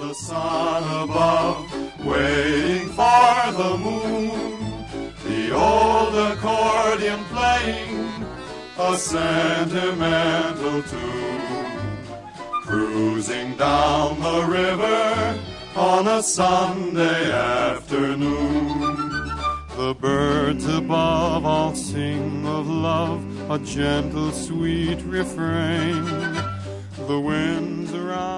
the sun above, waiting for the moon, the old accordion playing a sentimental tune, cruising down the river on a Sunday afternoon. The birds above all sing of love, a gentle, sweet refrain. The winds around